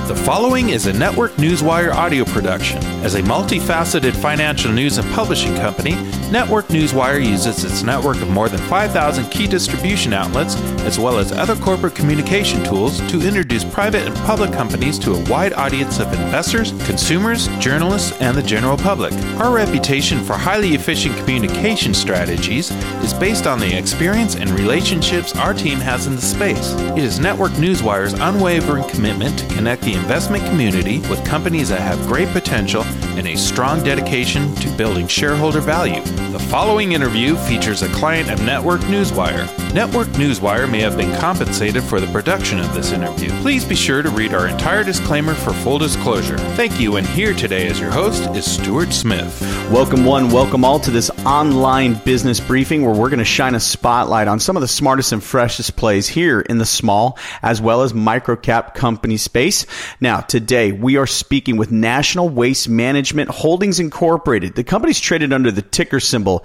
The following is a Network Newswire audio production. As a multifaceted financial news and publishing company, Network Newswire uses its network of more than 5,000 key distribution outlets, as well as other corporate communication tools, to introduce private and public companies to a wide audience of investors, consumers, journalists, and the general public. Our reputation for highly efficient communication strategies is based on the experience and relationships our team has in the space. It is Network Newswire's unwavering commitment to connect the investment community with companies that have great potential and a strong dedication to building shareholder value. The following interview features a client of Network Newswire. Network Newswire may have been compensated for the production of this interview. Please be sure to read our entire disclaimer for full disclosure. Thank you, and here today as your host is Stuart Smith. Welcome one, welcome all to this online business briefing where we're going to shine a spotlight on some of the smartest and freshest plays here in the small as well as microcap company space. Now, today we are speaking with National Waste Management Holdings Incorporated. The company's traded under the ticker symbol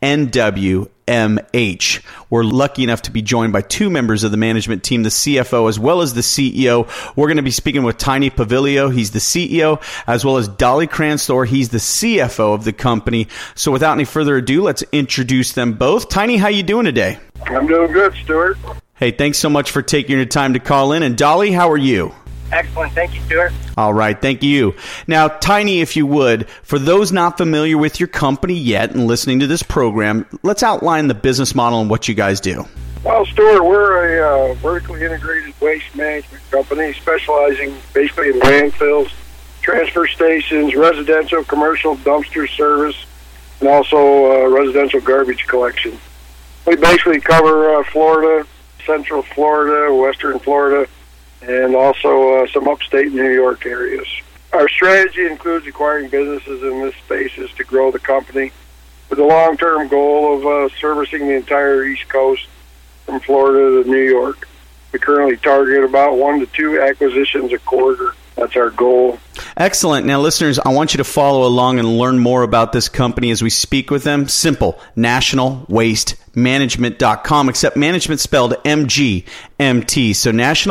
NWMH. We're lucky enough to be joined by two members of the management team, the CFO as well as the CEO. We're going to be speaking with Tiny Pavilio. He's the CEO, as well as Dolly Kranzthor. He's the CFO of the company. So without any further ado, let's introduce them both. Tiny, how you doing today? I'm doing good, Stuart. Hey, thanks so much for taking your time to call in. And Dolly, how are you? Excellent. Thank you, Stuart. All right. Thank you. Now, Tiny, if you would, for those not familiar with your company yet and listening to this program, let's outline the business model and what you guys do. Well, Stuart, we're a vertically integrated waste management company specializing basically in landfills, transfer stations, residential, commercial dumpster service, and also residential garbage collection. We basically cover Florida, Central Florida, Western Florida, and also some upstate New York areas. Our strategy includes acquiring businesses in this space to grow the company with the long-term goal of servicing the entire East Coast from Florida to New York. We currently target about 1 to 2 acquisitions a quarter. That's our goal. Excellent. Now, listeners, I want you to follow along and learn more about this company as we speak with them. Simple. NationalWasteManagement.com, except management spelled MGMT. So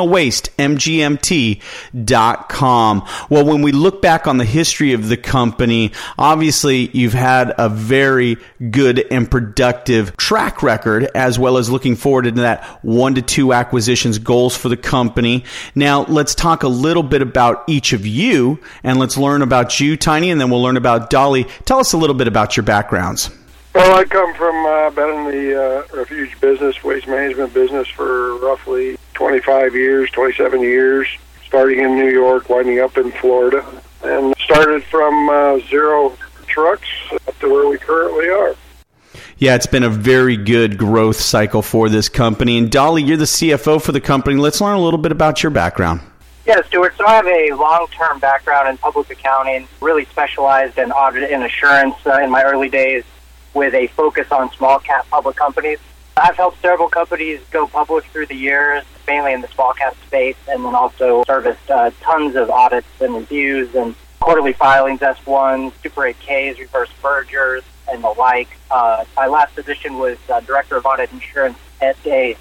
NationalWasteMGMT.com. Well, when we look back on the history of the company, obviously you've had a very good and productive track record, as well as looking forward to that 1 to 2 acquisitions goals for the company. Now, let's talk a little bit about each of you, and let's learn about you, Tiny, and then we'll learn about Dolly. Tell us a little bit about your backgrounds. Well, I come from, been in the refuge business, waste management business for roughly 27 years, starting in New York, winding up in Florida, and started from 0 trucks up to where we currently are. Yeah, it's been a very good growth cycle for this company. And Dolly, you're the CFO for the company. Let's learn a little bit about your background. Yeah, Stuart, so I have a long-term background in public accounting, really specialized in audit and assurance in my early days with a focus on small-cap public companies. I've helped several companies go public through the years, mainly in the small-cap space, and then also serviced tons of audits and reviews and quarterly filings, S1s, Super 8Ks, reverse mergers, and the like. My last position was Director of Audit Insurance at a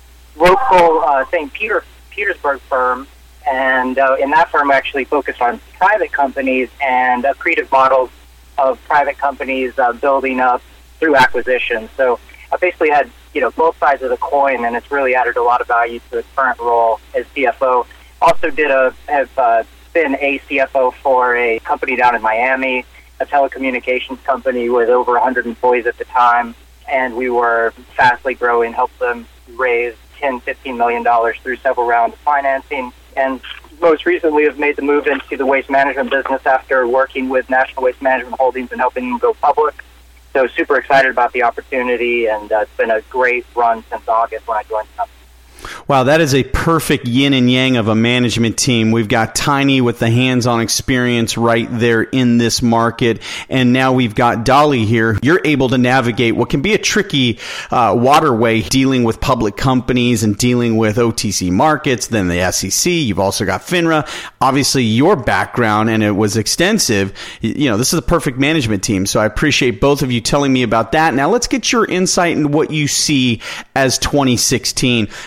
local St. Petersburg firm. And in that firm, I actually focused on private companies and accretive models of private companies building up through acquisition. So I basically had, both sides of the coin, and it's really added a lot of value to the current role as CFO. Also have been a CFO for a company down in Miami, a telecommunications company with over 100 employees at the time, and we were fastly growing, helped them raise $10-15 million through several rounds of financing. And most recently have made the move into the waste management business after working with National Waste Management Holdings and helping them go public. So super excited about the opportunity, and it's been a great run since August when I joined the company. Wow, that is a perfect yin and yang of a management team. We've got Tiny with the hands-on experience right there in this market, and now we've got Dolly here. You're able to navigate what can be a tricky waterway dealing with public companies and dealing with OTC markets, then the SEC. You've also got FINRA. Obviously, your background, and it was extensive. This is a perfect management team, so I appreciate both of you telling me about that. Now, let's get your insight into what you see as 2016. Tiny, let's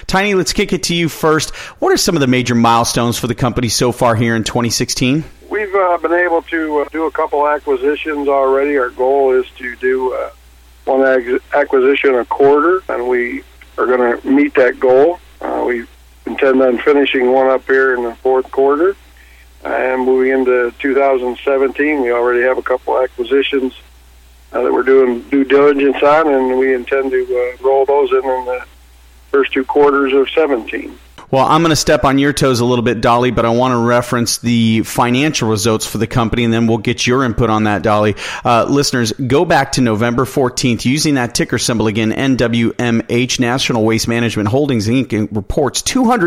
let's kick it to you first. What are some of the major milestones for the company so far here in 2016? We've been able to do a couple acquisitions already. Our goal is to do one acquisition a quarter, and we are going to meet that goal. We intend on finishing one up here in the fourth quarter. And moving into 2017, we already have a couple acquisitions that we're doing due diligence on, and we intend to roll those in the first two quarters of 17. Well, I'm going to step on your toes a little bit, Dolly, but I want to reference the financial results for the company, and then we'll get your input on that, Dolly. Listeners, go back to November 14th, using that ticker symbol again, NWMH, National Waste Management Holdings, Inc., reports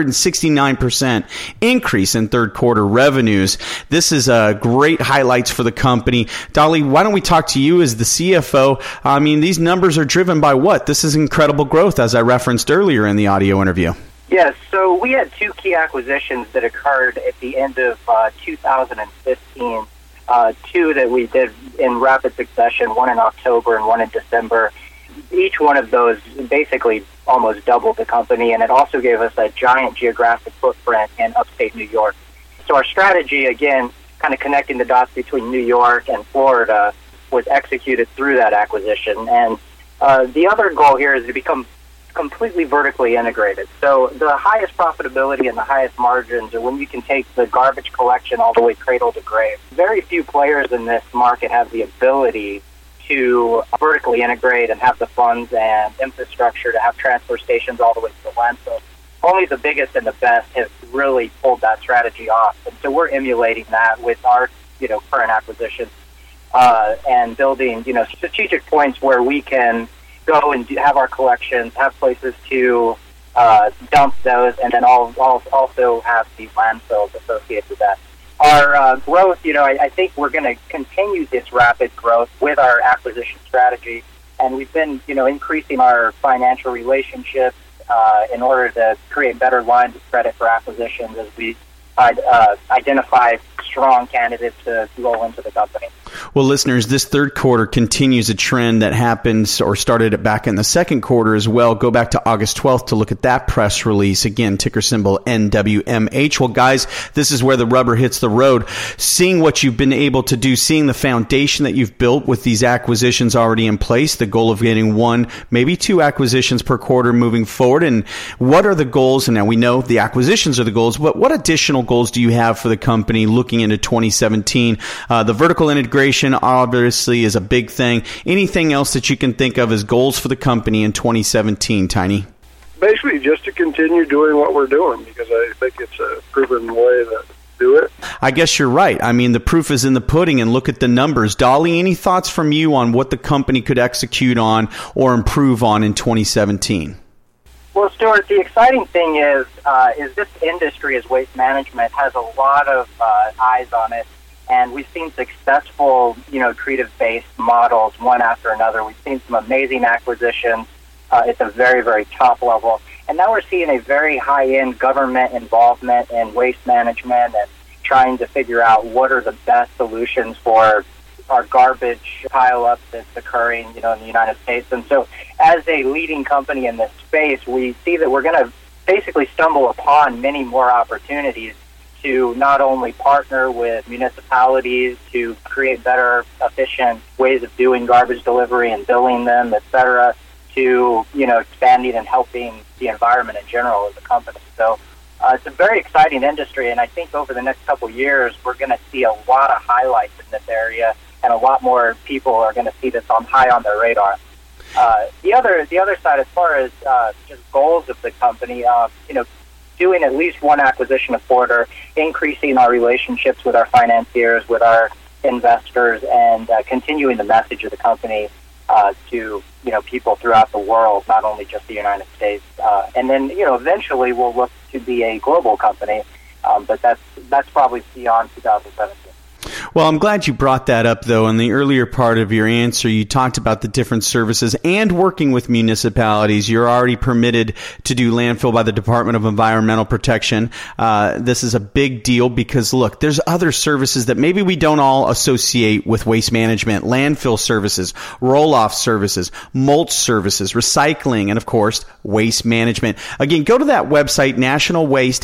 269% increase in third quarter revenues. This is great highlights for the company. Dolly, why don't we talk to you as the CFO? I mean, these numbers are driven by what? This is incredible growth, as I referenced earlier in the audio interview. Yes, so we had two key acquisitions that occurred at the end of 2015, two that we did in rapid succession, one in October and one in December. Each one of those basically almost doubled the company, and it also gave us a giant geographic footprint in upstate New York. So our strategy, again, kind of connecting the dots between New York and Florida, was executed through that acquisition. And the other goal here is to become completely vertically integrated. So the highest profitability and the highest margins are when you can take the garbage collection all the way cradle to grave. Very few players in this market have the ability to vertically integrate and have the funds and infrastructure to have transfer stations all the way to the landfill. Only the biggest and the best have really pulled that strategy off. And so we're emulating that with our, current acquisitions and building, strategic points where we can go and have our collections, have places to dump those, and then also have the landfills associated with that. Our growth, I think we're going to continue this rapid growth with our acquisition strategy, and we've been, increasing our financial relationships in order to create better lines of credit for acquisitions as we identify strong candidates to roll into the company. Well, listeners, this third quarter continues a trend that happens or started back in the second quarter as well. Go back to August 12th to look at that press release. Again, ticker symbol NWMH. Well, guys, this is where the rubber hits the road. Seeing what you've been able to do, seeing the foundation that you've built with these acquisitions already in place, the goal of getting one, maybe two acquisitions per quarter moving forward. And what are the goals? And now we know the acquisitions are the goals, but what additional goals do you have for the company looking into 2017? The vertical integration obviously is a big thing. Anything else that you can think of as goals for the company in 2017, Tiny? Basically, just to continue doing what we're doing, because I think it's a proven way to do it. I guess you're right. I mean, the proof is in the pudding, and look at the numbers. Dolly, any thoughts from you on what the company could execute on or improve on in 2017? Well, Stuart, the exciting thing is this industry as waste management has a lot of eyes on it. And we've seen successful, creative-based models one after another. We've seen some amazing acquisitions at the very, very top level. And now we're seeing a very high-end government involvement in waste management and trying to figure out what are the best solutions for our garbage pile-up that's occurring, in the United States. And so as a leading company in this space, we see that we're going to basically stumble upon many more opportunities to not only partner with municipalities to create better, efficient ways of doing garbage delivery and billing them, et cetera, to, expanding and helping the environment in general as a company. So it's a very exciting industry, and I think over the next couple of years, we're going to see a lot of highlights in this area, and a lot more people are going to see this high on their radar. The other side, as far as just goals of the company, doing at least one acquisition a quarter, increasing our relationships with our financiers, with our investors, and continuing the message of the company to people throughout the world, not only just the United States. And then eventually we'll look to be a global company, but that's probably beyond 2017. Well, I'm glad you brought that up, though. In the earlier part of your answer, you talked about the different services and working with municipalities. You're already permitted to do landfill by the Department of Environmental Protection. This is a big deal because, look, there's other services that maybe we don't all associate with waste management. Landfill services, roll-off services, mulch services, recycling, and, of course, waste management. Again, go to that website, National Waste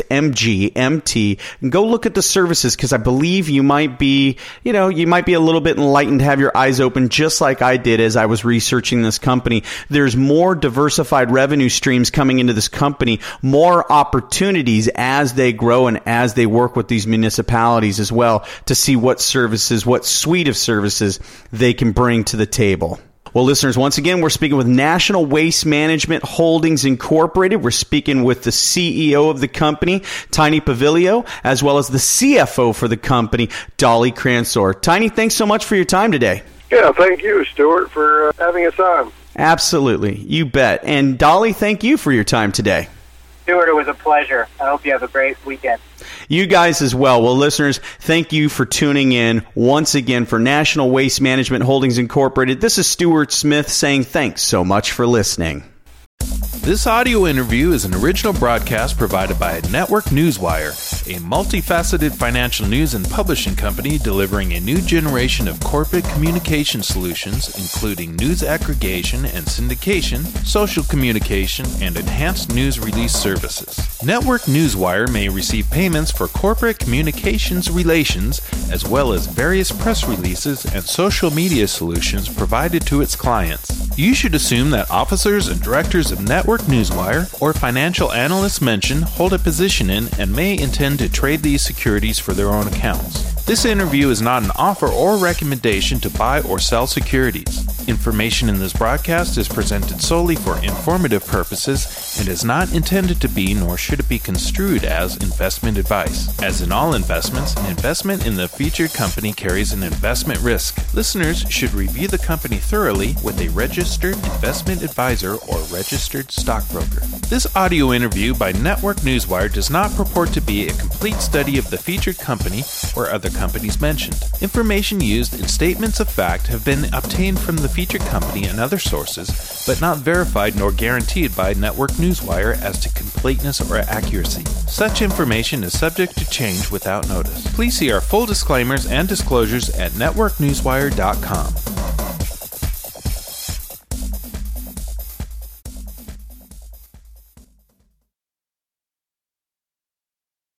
MGMT, and go look at the services because I believe you might be a little bit enlightened, have your eyes open just like I did as I was researching this company. There's more diversified revenue streams coming into this company, more opportunities as they grow and as they work with these municipalities as well to see what services, what suite of services they can bring to the table. Well, listeners, once again, we're speaking with National Waste Management Holdings Incorporated. We're speaking with the CEO of the company, Tiny Pavilio, as well as the CFO for the company, Dolly Cransor. Tiny, thanks so much for your time today. Yeah, thank you, Stuart, for having us on. Absolutely. You bet. And Dolly, thank you for your time today. Stuart, it was a pleasure. I hope you have a great weekend. You guys as well. Well, listeners, thank you for tuning in once again for National Waste Management Holdings Incorporated. This is Stuart Smith saying thanks so much for listening. This audio interview is an original broadcast provided by Network Newswire, a multifaceted financial news and publishing company delivering a new generation of corporate communication solutions, including news aggregation and syndication, social communication, and enhanced news release services. Network Newswire may receive payments for corporate communications relations, as well as various press releases and social media solutions provided to its clients. You should assume that officers and directors of Network Newswire or financial analysts mentioned hold a position in and may intend to trade these securities for their own accounts. This interview is not an offer or recommendation to buy or sell securities. Information in this broadcast is presented solely for informative purposes and is not intended to be, nor should it be construed as, investment advice. As in all investments, an investment in the featured company carries an investment risk. Listeners should review the company thoroughly with a registered investment advisor or registered stockbroker. This audio interview by Network Newswire does not purport to be a complete study of the featured company or other companies mentioned. Information used in statements of fact have been obtained from the featured company and other sources, but not verified nor guaranteed by Network Newswire as to completeness or accuracy. Such information is subject to change without notice. Please see our full disclaimers and disclosures at networknewswire.com.